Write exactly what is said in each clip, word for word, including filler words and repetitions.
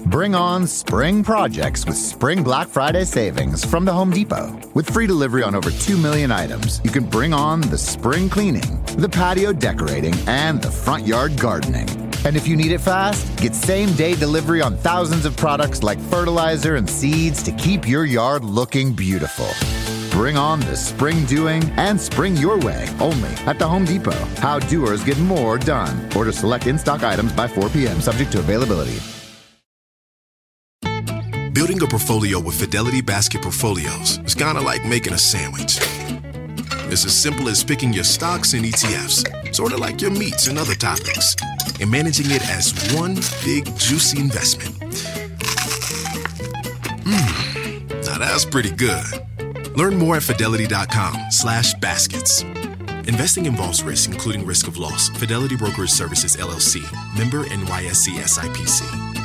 Bring on spring projects with Spring Black Friday savings from the Home Depot. With free delivery on over two million items, you can bring on the spring cleaning, the patio decorating, and the front yard gardening. And if you need it fast, get same-day delivery on thousands of products like fertilizer and seeds to keep your yard looking beautiful. Bring on the spring doing and spring your way only at the Home Depot. How doers get more done. Order select in-stock items by four p.m. subject to availability. Building a portfolio with Fidelity Basket Portfolios is kind of like making a sandwich. It's as simple as picking your stocks and E T Fs, sort of like your meats and other toppings, and managing it as one big, juicy investment. Mmm, now that's pretty good. Learn more at fidelity.com slash baskets. Investing involves risk, including risk of loss. Fidelity Brokerage Services, L L C. Member N Y S E S I P C.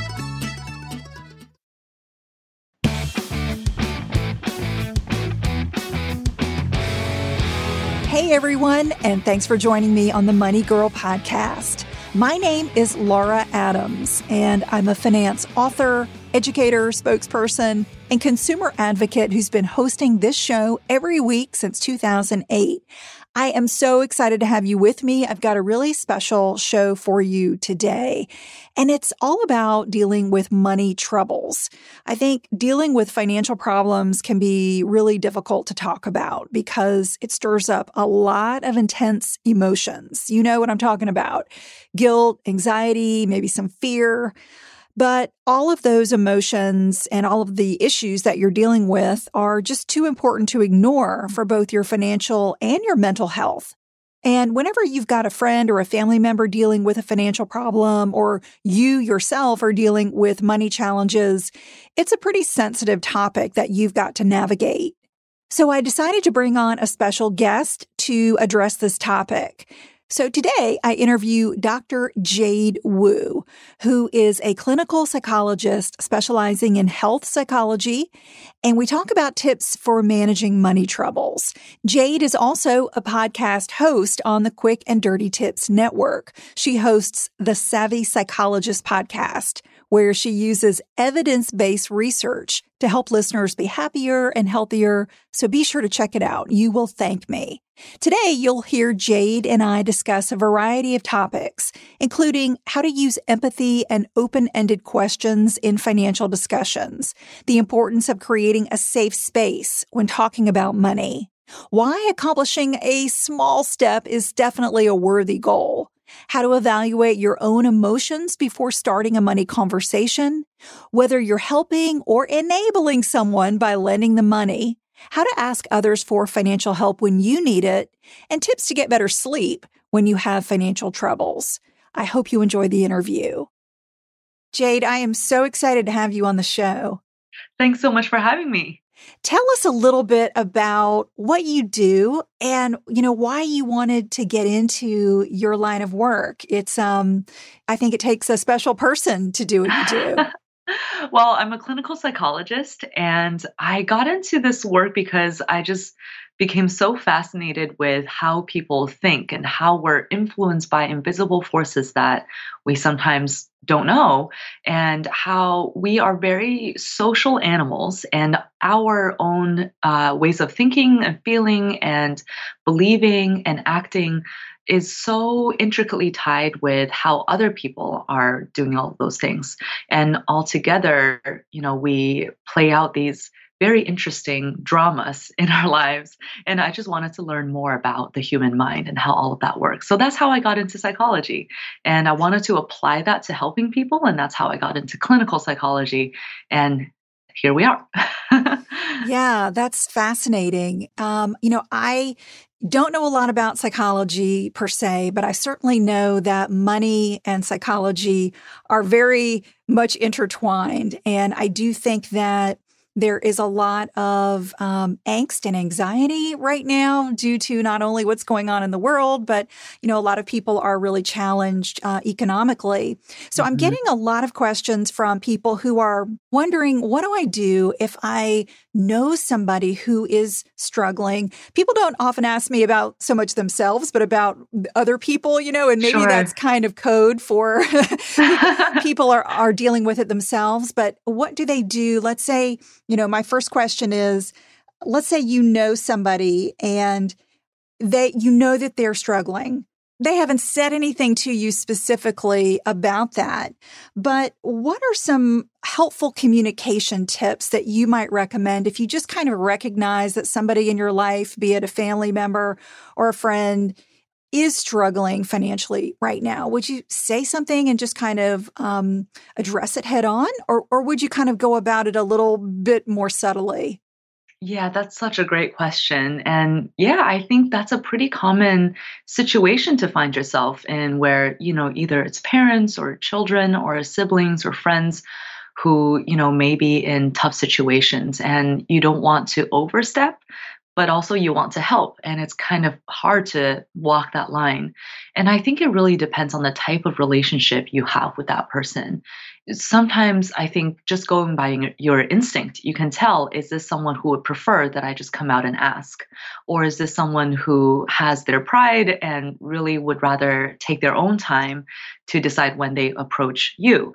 Hey, everyone, and thanks for joining me on the Money Girl podcast. My name is Laura Adams, and I'm a finance author, educator, spokesperson, and consumer advocate who's been hosting this show every week since two thousand eight. I am so excited to have you with me. I've got a really special show for you today, and it's all about dealing with money troubles. I think dealing with financial problems can be really difficult to talk about because it stirs up a lot of intense emotions. You know what I'm talking about. Guilt, anxiety, maybe some fear. But all of those emotions and all of the issues that you're dealing with are just too important to ignore for both your financial and your mental health. And whenever you've got a friend or a family member dealing with a financial problem, or you yourself are dealing with money challenges, it's a pretty sensitive topic that you've got to navigate. So I decided to bring on a special guest to address this topic. So today I interview Doctor Jade Wu, who is a clinical psychologist specializing in health psychology, and we talk about tips for managing money troubles. Jade is also a podcast host on the Quick and Dirty Tips Network. She hosts the Savvy Psychologist podcast, where she uses evidence-based research to help listeners be happier and healthier. So be sure to check it out. You will thank me. Today, you'll hear Jade and I discuss a variety of topics, including how to use empathy and open-ended questions in financial discussions, the importance of creating a safe space when talking about money, why accomplishing a small step is definitely a worthy goal, how to evaluate your own emotions before starting a money conversation, whether you're helping or enabling someone by lending them money, how to ask others for financial help when you need it, and tips to get better sleep when you have financial troubles. I hope you enjoy the interview. Jade, I am so excited to have you on the show. Thanks so much for having me. Tell us a little bit about what you do and, you know, why you wanted to get into your line of work. It's, um, I think it takes a special person to do what you do. Well, I'm a clinical psychologist, and I got into this work because I just became so fascinated with how people think and how we're influenced by invisible forces that we sometimes don't know, and how we are very social animals, and our own uh, ways of thinking and feeling and believing and acting is so intricately tied with how other people are doing all of those things. And altogether, you know, we play out these very interesting dramas in our lives. And I just wanted to learn more about the human mind and how all of that works. So that's how I got into psychology. And I wanted to apply that to helping people. And that's how I got into clinical psychology. And here we are. Yeah, that's fascinating. Um, you know, I don't know a lot about psychology per se, but I certainly know that money and psychology are very much intertwined. And I do think that there is a lot of um, angst and anxiety right now due to not only what's going on in the world, but, you know, a lot of people are really challenged uh, economically. So mm-hmm. I'm getting a lot of questions from people who are wondering, what do I do if I know somebody who is struggling? People don't often ask me about so much themselves, but about other people, you know, and maybe Sure. that's kind of code for people are, are dealing with it themselves. But what do they do? Let's say, you know, my first question is, let's say you know somebody and they, you know that they're struggling. They haven't said anything to you specifically about that, but what are some helpful communication tips that you might recommend if you just kind of recognize that somebody in your life, be it a family member or a friend, is struggling financially right now? Would you say something and just kind of um, address it head on, or or would you kind of go about it a little bit more subtly? Yeah, that's such a great question. And yeah, I think that's a pretty common situation to find yourself in where, you know, either it's parents or children or siblings or friends who, you know, may be in tough situations and you don't want to overstep, but also you want to help. And it's kind of hard to walk that line. And I think it really depends on the type of relationship you have with that person. Sometimes I think just going by your instinct, you can tell, is this someone who would prefer that I just come out and ask? Or is this someone who has their pride and really would rather take their own time to decide when they approach you?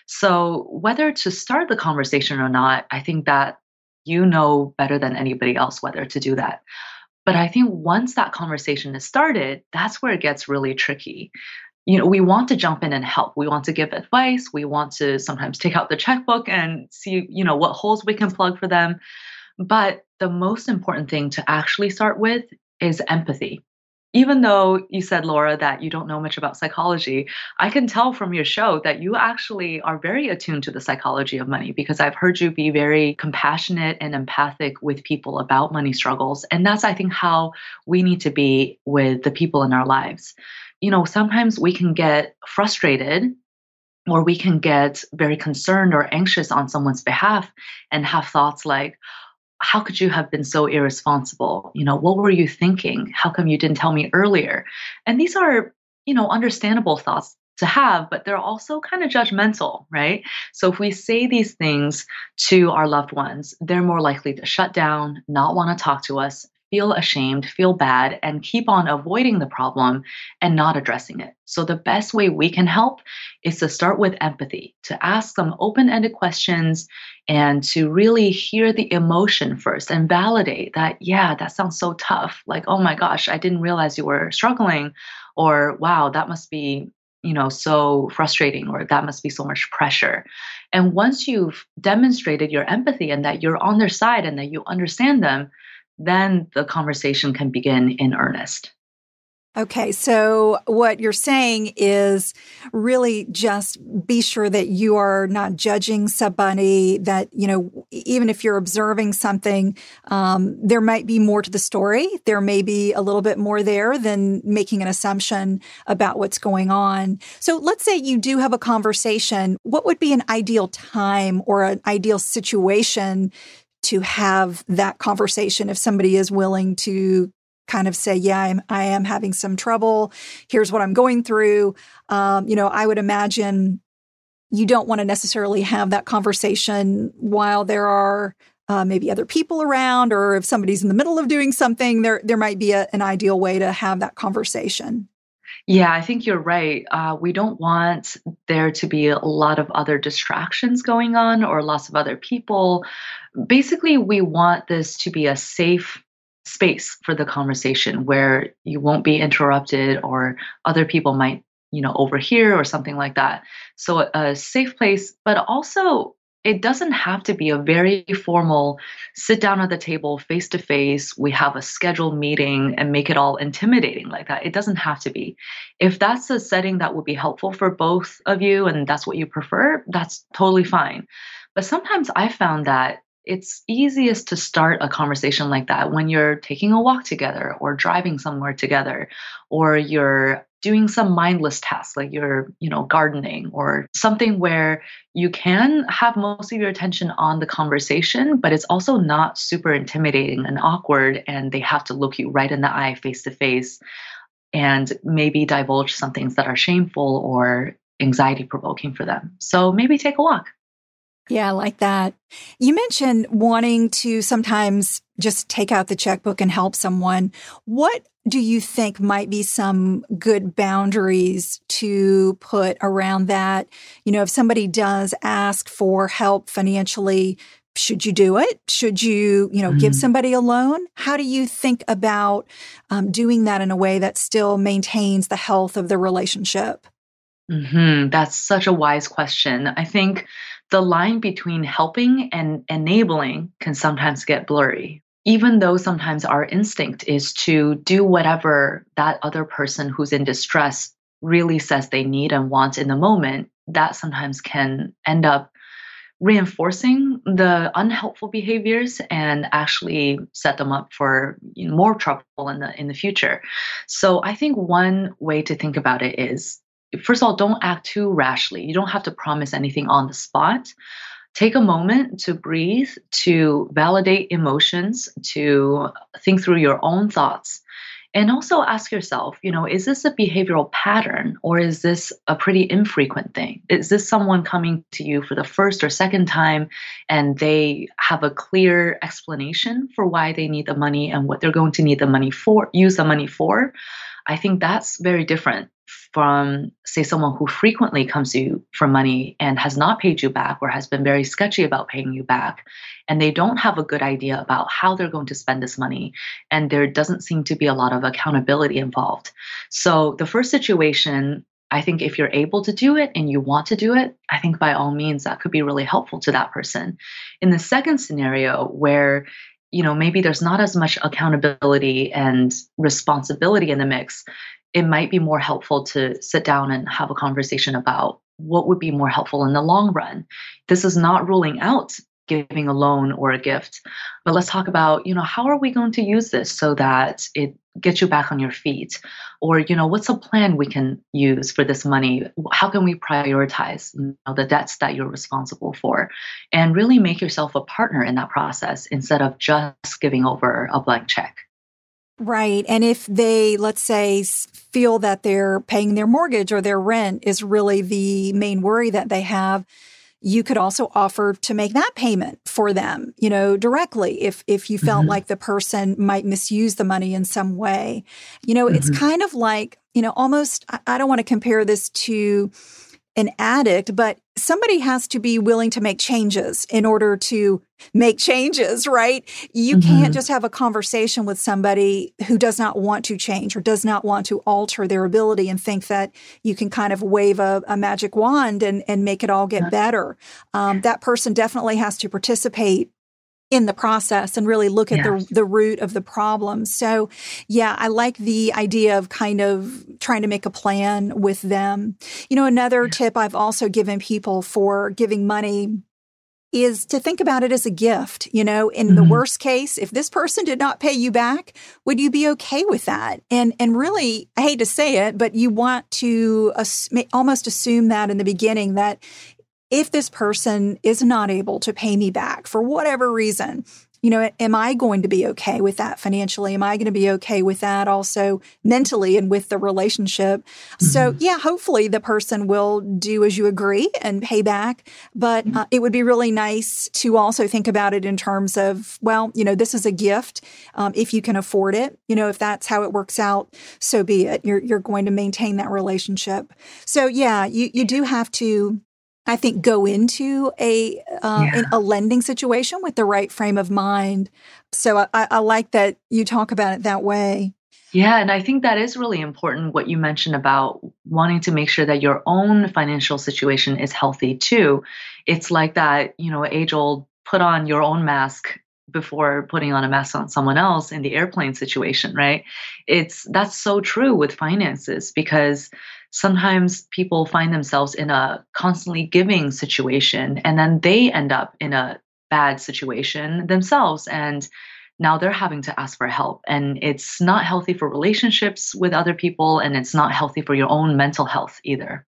So whether to start the conversation or not, I think that you know better than anybody else whether to do that. But I think once that conversation is started, that's where it gets really tricky. You know, we want to jump in and help. We want to give advice. We want to sometimes take out the checkbook and see, you know, what holes we can plug for them. But the most important thing to actually start with is empathy. Even though you said, Laura, that you don't know much about psychology, I can tell from your show that you actually are very attuned to the psychology of money, because I've heard you be very compassionate and empathic with people about money struggles. And that's, I think, how we need to be with the people in our lives. You know, sometimes we can get frustrated or we can get very concerned or anxious on someone's behalf and have thoughts like, how could you have been so irresponsible? You know, what were you thinking? How come you didn't tell me earlier? And these are, you know, understandable thoughts to have, but they're also kind of judgmental, right? So if we say these things to our loved ones, they're more likely to shut down, not want to talk to us, feel ashamed, feel bad, and keep on avoiding the problem and not addressing it. So the best way we can help is to start with empathy, to ask some open-ended questions and to really hear the emotion first and validate that, yeah, that sounds so tough. Like, oh my gosh, I didn't realize you were struggling. Or, wow, that must be, you know, so frustrating, or that must be so much pressure. And once you've demonstrated your empathy and that you're on their side and that you understand them, then the conversation can begin in earnest. Okay, so what you're saying is really just be sure that you are not judging somebody, that, you know, even if you're observing something, um, there might be more to the story. There may be a little bit more there than making an assumption about what's going on. So let's say you do have a conversation. What would be an ideal time or an ideal situation to have that conversation if somebody is willing to kind of say, yeah, I'm, I am having some trouble. Here's what I'm going through. Um, you know, I would imagine you don't want to necessarily have that conversation while there are uh, maybe other people around, or if somebody's in the middle of doing something, there, there might be a, an ideal way to have that conversation. Yeah, I think you're right. Uh, we don't want there to be a lot of other distractions going on or lots of other people. Basically, we want this to be a safe space for the conversation where you won't be interrupted or other people might, you know, overhear or something like that. So a, a safe place, but also it doesn't have to be a very formal sit down at the table face to face. We have a scheduled meeting and make it all intimidating like that. It doesn't have to be. If that's a setting that would be helpful for both of you and that's what you prefer, that's totally fine. But sometimes I found that it's easiest to start a conversation like that when you're taking a walk together or driving somewhere together, or you're doing some mindless task like you're, you know, gardening or something where you can have most of your attention on the conversation, but it's also not super intimidating and awkward, and they have to look you right in the eye face to face and maybe divulge some things that are shameful or anxiety provoking for them. So maybe take a walk. Yeah, I like that. You mentioned wanting to sometimes just take out the checkbook and help someone. What do you think might be some good boundaries to put around that? You know, if somebody does ask for help financially, should you do it? Should you, you know, mm-hmm. give somebody a loan? How do you think about um, doing that in a way that still maintains the health of the relationship? Mm-hmm. That's such a wise question. I think the line between helping and enabling can sometimes get blurry. Even though sometimes our instinct is to do whatever that other person who's in distress really says they need and want in the moment, that sometimes can end up reinforcing the unhelpful behaviors and actually set them up for you know, more trouble in the in the future. So I think one way to think about it is, first of all, don't act too rashly. You don't have to promise anything on the spot. Take a moment to breathe, to validate emotions, to think through your own thoughts. And also ask yourself, you know, is this a behavioral pattern or is this a pretty infrequent thing? Is this someone coming to you for the first or second time and they have a clear explanation for why they need the money and what they're going to need the money for, use the money for? I think that's very different from, say, someone who frequently comes to you for money and has not paid you back or has been very sketchy about paying you back, and they don't have a good idea about how they're going to spend this money, and there doesn't seem to be a lot of accountability involved. So the first situation, I think if you're able to do it and you want to do it, I think by all means that could be really helpful to that person. In the second scenario where you know, maybe there's not as much accountability and responsibility in the mix, it might be more helpful to sit down and have a conversation about what would be more helpful in the long run. This is not ruling out giving a loan or a gift, but let's talk about, you know, how are we going to use this so that it gets you back on your feet? Or, you know, what's a plan we can use for this money? How can we prioritize you know, the debts that you're responsible for? And really make yourself a partner in that process instead of just giving over a blank check. Right. And if they, let's say, feel that they're paying their mortgage or their rent is really the main worry that they have, you could also offer to make that payment for them, you know, directly if if you felt mm-hmm. like the person might misuse the money in some way. You know, mm-hmm. it's kind of like, you know, almost, I don't want to compare this to an addict, but somebody has to be willing to make changes in order to make changes, right? You mm-hmm. can't just have a conversation with somebody who does not want to change or does not want to alter their ability and think that you can kind of wave a, a magic wand and, and make it all get better. Um, that person definitely has to participate in the process and really look at yes. the the root of the problem. So, yeah, I like the idea of kind of trying to make a plan with them. You know, another yeah. tip I've also given people for giving money is to think about it as a gift. You know, in mm-hmm. the worst case, if this person did not pay you back, would you be okay with that? And and really, I hate to say it, but you want to ass- almost assume that in the beginning that if this person is not able to pay me back for whatever reason, you know, am I going to be okay with that financially? Am I going to be okay with that also mentally and with the relationship? Mm-hmm. So, yeah, hopefully the person will do as you agree and pay back. But uh, it would be really nice to also think about it in terms of, well, you know, this is a gift. Um, if you can afford it, you know, if that's how it works out, so be it. You're you're going to maintain that relationship. So, yeah, you, you do have to, I think, go into a uh, yeah. a lending situation with the right frame of mind. So I, I like that you talk about it that way. Yeah, and I think that is really important, what you mentioned about wanting to make sure that your own financial situation is healthy too. It's like that, you know, age-old put on your own mask before putting on a mask on someone else in the airplane situation, right? It's that's so true with finances, because sometimes people find themselves in a constantly giving situation and then they end up in a bad situation themselves. And now they're having to ask for help. And it's not healthy for relationships with other people. And it's not healthy for your own mental health either.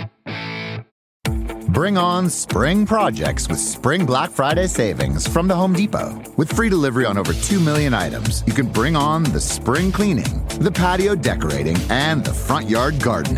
Bring on spring projects with Spring Black Friday savings from the Home Depot. With free delivery on over two million items, you can bring on the spring cleaning, the patio decorating, and the front yard gardening.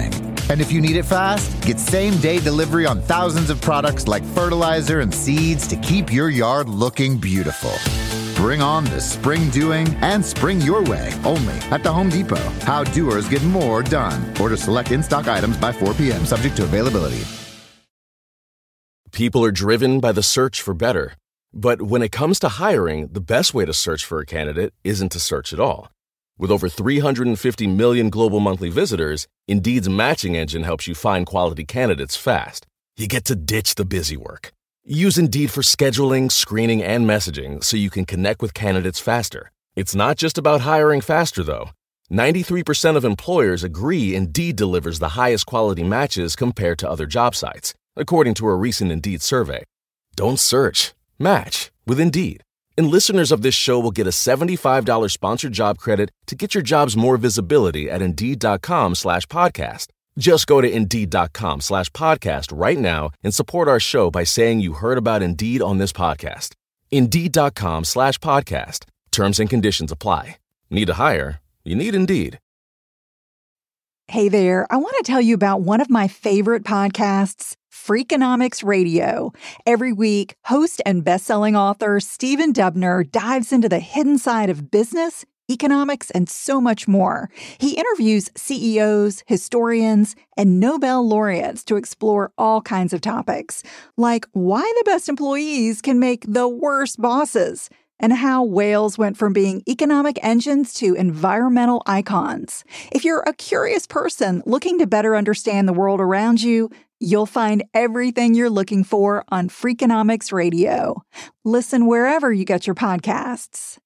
And if you need it fast, get same-day delivery on thousands of products like fertilizer and seeds to keep your yard looking beautiful. Bring on the spring doing and spring your way only at the Home Depot. How doers get more done. Order select in-stock items by four p.m. subject to availability. People are driven by the search for better. But when it comes to hiring, the best way to search for a candidate isn't to search at all. With over three hundred fifty million global monthly visitors, Indeed's matching engine helps you find quality candidates fast. You get to ditch the busy work. Use Indeed for scheduling, screening, and messaging so you can connect with candidates faster. It's not just about hiring faster, though. ninety-three percent of employers agree Indeed delivers the highest quality matches compared to other job sites, according to a recent Indeed survey. Don't search. Match with Indeed. And listeners of this show will get a seventy-five dollars sponsored job credit to get your jobs more visibility at Indeed.com slash podcast. Just go to Indeed.com slash podcast right now and support our show by saying you heard about Indeed on this podcast. Indeed.com slash podcast. Terms and conditions apply. Need to hire? You need Indeed. Hey there, I want to tell you about one of my favorite podcasts, Freakonomics Radio. Every week, host and best-selling author Stephen Dubner dives into the hidden side of business, economics, and so much more. He interviews C E Os, historians, and Nobel laureates to explore all kinds of topics, like why the best employees can make the worst bosses, and how whales went from being economic engines to environmental icons. If you're a curious person looking to better understand the world around you, you'll find everything you're looking for on Freakonomics Radio. Listen wherever you get your podcasts.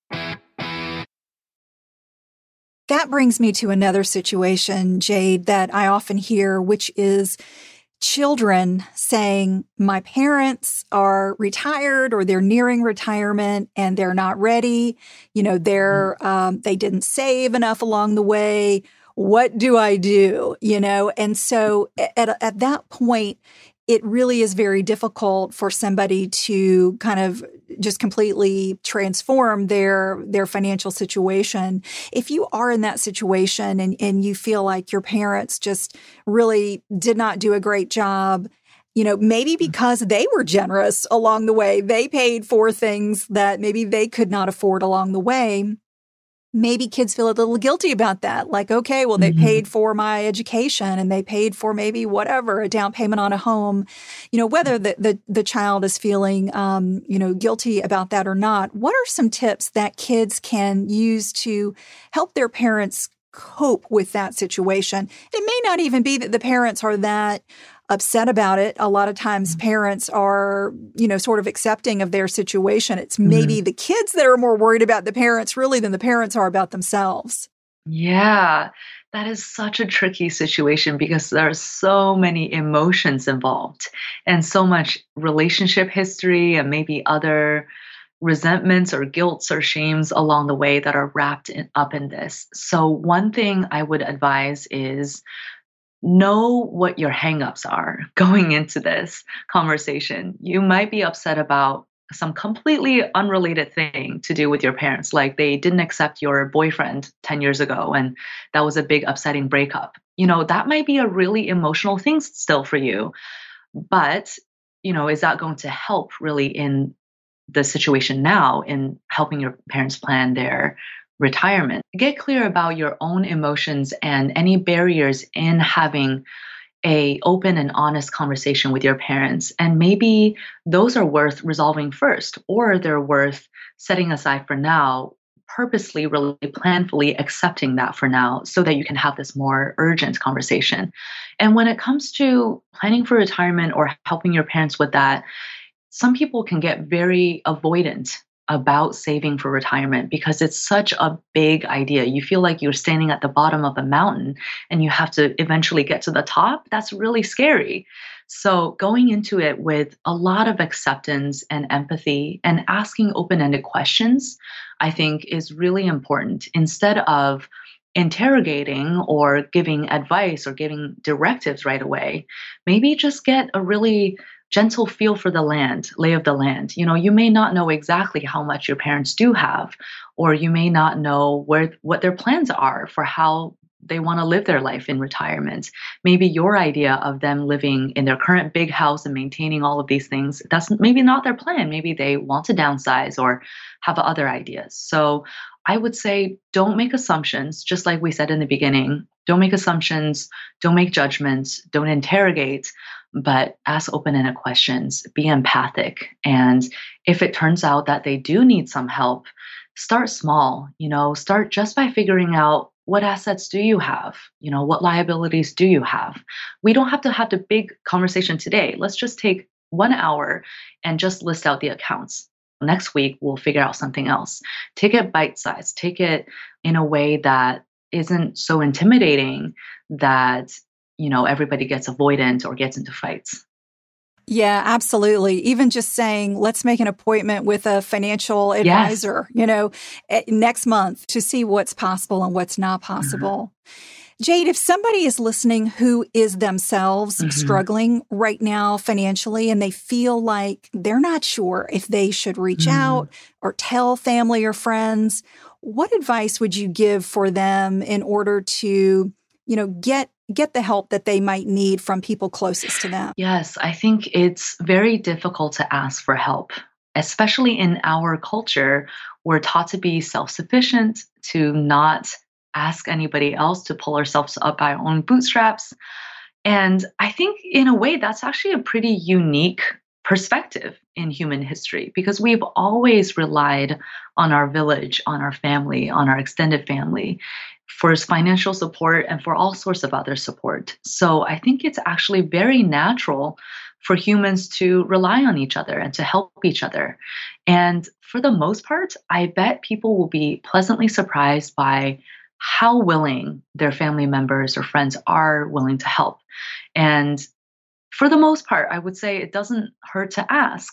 That brings me to another situation, Jade, that I often hear, which is children saying, my parents are retired or they're nearing retirement and they're not ready. You know, they're, um, they didn't save enough along the way. What do I do? You know, and so at, at that point, it really is very difficult for somebody to kind of just completely transform their their financial situation. If you are in that situation and, and you feel like your parents just really did not do a great job, you know, maybe because they were generous along the way, they paid for things that maybe they could not afford along the way. Maybe kids feel a little guilty about that. Like, okay, well, they mm-hmm. paid for my education and they paid for maybe whatever, a down payment on a home. You know, whether the the, the child is feeling, um, you know, guilty about that or not, what are some tips that kids can use to help their parents cope with that situation? It may not even be that the parents are that upset about it. A lot of times parents are, you know, sort of accepting of their situation. It's maybe mm-hmm. the kids that are more worried about the parents really than the parents are about themselves. Yeah, that is such a tricky situation because there are so many emotions involved and so much relationship history and maybe other resentments or guilts or shames along the way that are wrapped in, up in this. So one thing I would advise is know what your hangups are going into this conversation. You might be upset about some completely unrelated thing to do with your parents, like they didn't accept your boyfriend ten years ago, and that was a big upsetting breakup. You know, that might be a really emotional thing still for you, but, you know, is that going to help really in the situation now in helping your parents plan their retirement? Get clear about your own emotions and any barriers in having a open and honest conversation with your parents. And maybe those are worth resolving first, or they're worth setting aside for now, purposely, really planfully accepting that for now so that you can have this more urgent conversation. And when it comes to planning for retirement or helping your parents with that, some people can get very avoidant about saving for retirement because it's such a big idea. You feel like you're standing at the bottom of a mountain and you have to eventually get to the top. That's really scary. So going into it with a lot of acceptance and empathy and asking open-ended questions, I think is really important instead of interrogating or giving advice or giving directives right away. Maybe just get a really gentle feel for the land, lay of the land. You know, you may not know exactly how much your parents do have, or you may not know where what their plans are for how they want to live their life in retirement. Maybe your idea of them living in their current big house and maintaining all of these things, that's maybe not their plan. Maybe they want to downsize or have other ideas. So I would say don't make assumptions, just like we said in the beginning. Don't make assumptions, don't make judgments, don't interrogate, but ask open-ended questions, be empathic. And if it turns out that they do need some help, start small, you know, start just by figuring out what assets do you have? You know, what liabilities do you have? We don't have to have the big conversation today. Let's just take one hour and just list out the accounts. Next week, we'll figure out something else. Take it bite-sized. Take it in a way that isn't so intimidating that, you know, everybody gets avoidant or gets into fights. Yeah, absolutely. Even just saying, let's make an appointment with a financial advisor, yes. you know, next month to see what's possible and what's not possible. Mm-hmm. Jade, if somebody is listening who is themselves mm-hmm. struggling right now financially and they feel like they're not sure if they should reach mm-hmm. out or tell family or friends, what advice would you give for them in order to, you know, get get the help that they might need from people closest to them? Yes, I think it's very difficult to ask for help, especially in our culture. We're taught to be self-sufficient, to not ask anybody else, to pull ourselves up by our own bootstraps. And I think in a way, that's actually a pretty unique perspective in human history, because we've always relied on our village, on our family, on our extended family for financial support and for all sorts of other support. So I think it's actually very natural for humans to rely on each other and to help each other. And for the most part, I bet people will be pleasantly surprised by how willing their family members or friends are willing to help. And for the most part, I would say it doesn't hurt to ask.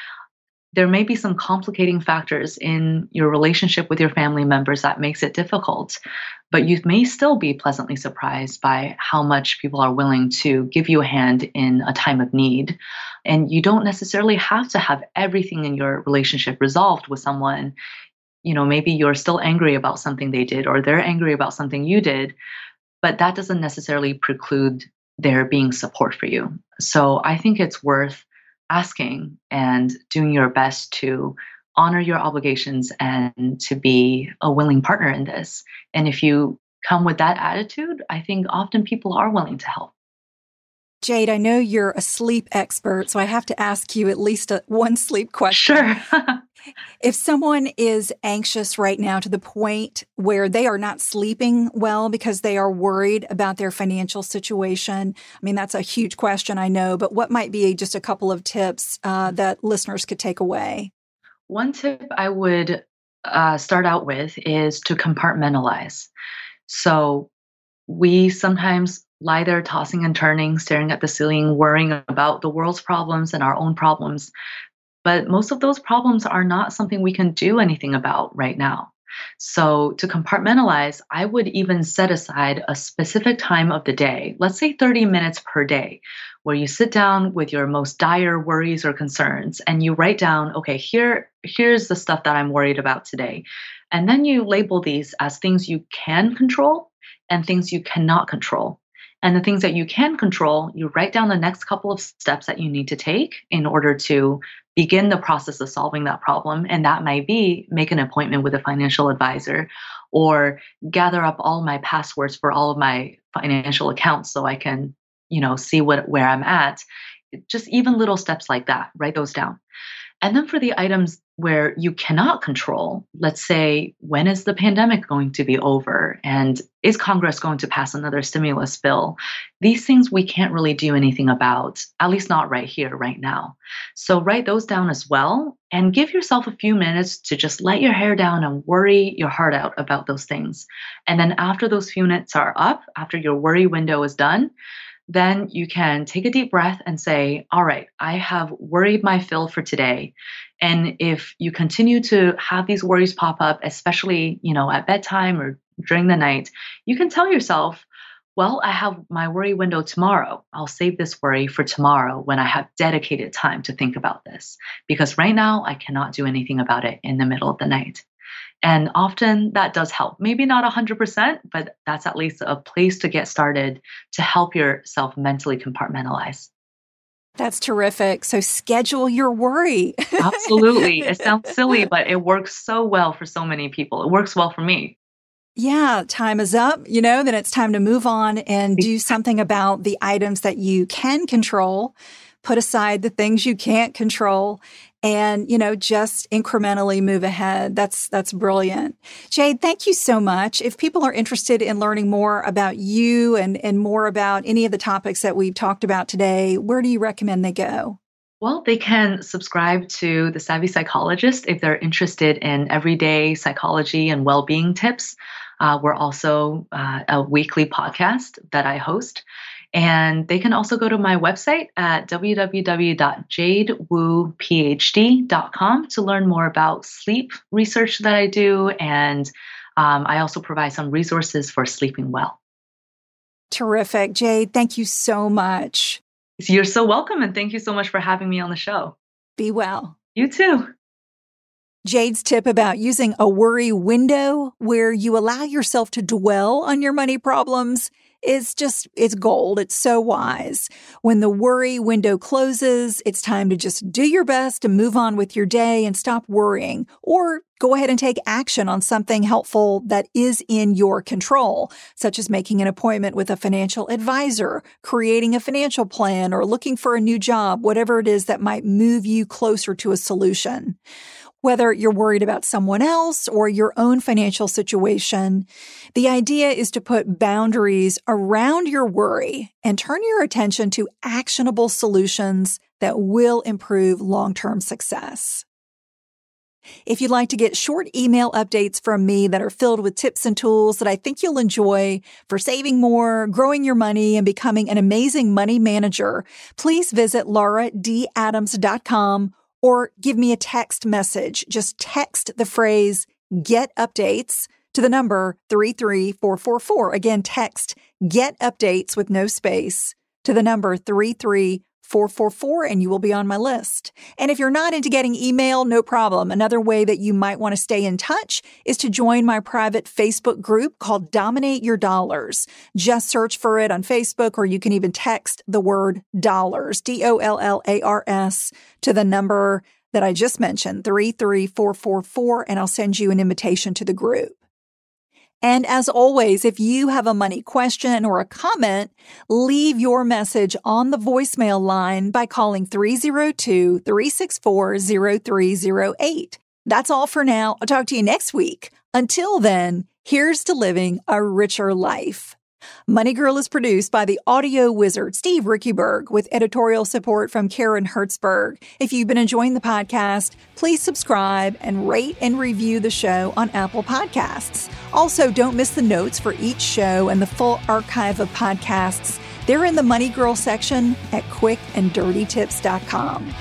There may be some complicating factors in your relationship with your family members that makes it difficult, but you may still be pleasantly surprised by how much people are willing to give you a hand in a time of need. And you don't necessarily have to have everything in your relationship resolved with someone. You know, maybe you're still angry about something they did, or they're angry about something you did, but that doesn't necessarily preclude there being support for you. So I think it's worth asking and doing your best to honor your obligations and to be a willing partner in this. And if you come with that attitude, I think often people are willing to help. Jade, I know you're a sleep expert, so I have to ask you at least a, one sleep question. Sure. If someone is anxious right now to the point where they are not sleeping well because they are worried about their financial situation, I mean, that's a huge question, I know, but what might be just a couple of tips uh, that listeners could take away? One tip I would uh, start out with is to compartmentalize. So we sometimes lie there tossing and turning, staring at the ceiling, worrying about the world's problems and our own problems. But most of those problems are not something we can do anything about right now. So to compartmentalize, I would even set aside a specific time of the day, let's say thirty minutes per day, where you sit down with your most dire worries or concerns and you write down, okay, here, here's the stuff that I'm worried about today. And then you label these as things you can control and things you cannot control. And the things that you can control, you write down the next couple of steps that you need to take in order to begin the process of solving that problem. And that might be make an appointment with a financial advisor or gather up all my passwords for all of my financial accounts so I can, you know, see what where I'm at. Just even little steps like that, write those down. And then for the items where you cannot control, let's say, when is the pandemic going to be over? And is Congress going to pass another stimulus bill? These things we can't really do anything about, at least not right here, right now. So write those down as well and give yourself a few minutes to just let your hair down and worry your heart out about those things. And then after those few minutes are up, after your worry window is done, then you can take a deep breath and say, all right, I have worried my fill for today. And if you continue to have these worries pop up, especially, you know, at bedtime or during the night, you can tell yourself, well, I have my worry window tomorrow. I'll save this worry for tomorrow when I have dedicated time to think about this. Because right now I cannot do anything about it in the middle of the night. And often that does help. Maybe not one hundred percent, but that's at least a place to get started to help yourself mentally compartmentalize. That's terrific. So schedule your worry. Absolutely. It sounds silly, but it works so well for so many people. It works well for me. Yeah, time is up, you know, then it's time to move on and do something about the items that you can control, put aside the things you can't control, and, you know, just incrementally move ahead. That's, that's brilliant. Jade, thank you so much. If people are interested in learning more about you and, and more about any of the topics that we've talked about today, where do you recommend they go? Well, they can subscribe to The Savvy Psychologist if they're interested in everyday psychology and well-being tips. Uh, we're also uh, a weekly podcast that I host. And they can also go to my website at w w w dot jade wu p h d dot com to learn more about sleep research that I do. And um, I also provide some resources for sleeping well. Terrific. Jade, thank you so much. You're so welcome. And thank you so much for having me on the show. Be well. You too. Jade's tip about using a worry window where you allow yourself to dwell on your money problems is just, it's gold. It's so wise. When the worry window closes, it's time to just do your best to move on with your day and stop worrying, or go ahead and take action on something helpful that is in your control, such as making an appointment with a financial advisor, creating a financial plan, or looking for a new job, whatever it is that might move you closer to a solution. Whether you're worried about someone else or your own financial situation, the idea is to put boundaries around your worry and turn your attention to actionable solutions that will improve long-term success. If you'd like to get short email updates from me that are filled with tips and tools that I think you'll enjoy for saving more, growing your money, and becoming an amazing money manager, please visit laura d adams dot com or give me a text message. Just text the phrase "Get Updates" to the number three three four four four. Again, text "Get Updates" with no space to the number three three four four four, and you will be on my list. And if you're not into getting email, no problem. Another way that you might want to stay in touch is to join my private Facebook group called Dominate Your Dollars. Just search for it on Facebook, or you can even text the word dollars, D O L L A R S, to the number that I just mentioned, three three four four four, and I'll send you an invitation to the group. And as always, if you have a money question or a comment, leave your message on the voicemail line by calling three oh two, three six four, oh three oh eight. That's all for now. I'll talk to you next week. Until then, here's to living a richer life. Money Girl is produced by the audio wizard Steve Rickyberg with editorial support from Karen Hertzberg. If you've been enjoying the podcast, please subscribe and rate and review the show on Apple Podcasts. Also, don't miss the notes for each show and the full archive of podcasts. They're in the Money Girl section at quick and dirty tips dot com.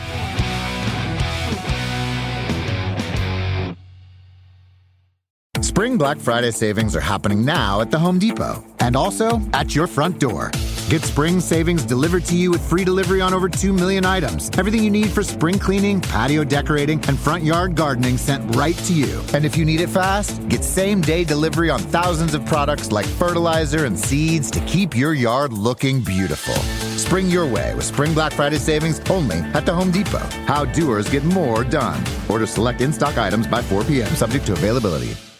Spring Black Friday savings are happening now at the Home Depot and also at your front door. Get spring savings delivered to you with free delivery on over two million items. Everything you need for spring cleaning, patio decorating, and front yard gardening sent right to you. And if you need it fast, get same-day delivery on thousands of products like fertilizer and seeds to keep your yard looking beautiful. Spring your way with Spring Black Friday savings only at the Home Depot. How doers get more done. Order select in-stock items by four p.m. subject to availability.